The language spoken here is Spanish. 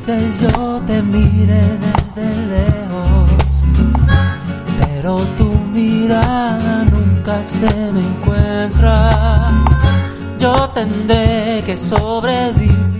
veces yo te mire desde lejos, pero tu mirada nunca se me encuentra. Yo tendré que sobrevivir